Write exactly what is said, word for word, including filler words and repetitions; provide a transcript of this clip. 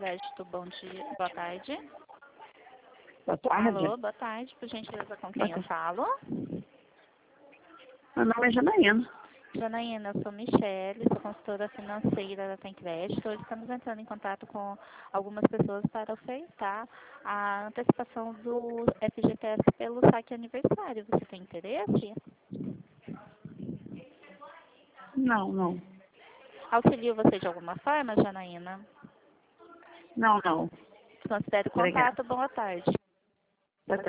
Crédito, bom dia, boa tarde. Boa tarde. Alô, boa tarde, por gentileza, com quem eu falo? Meu nome é Janaína. Janaína, eu sou Michele, sou consultora financeira da Tem Crédito. Hoje estamos entrando em contato com algumas pessoas para ofertar a antecipação do F G T S pelo saque aniversário. Você tem interesse? Não, não. Auxilio você de alguma forma, Janaína? Não, não. Considere o Obrigada. contato. Boa tarde.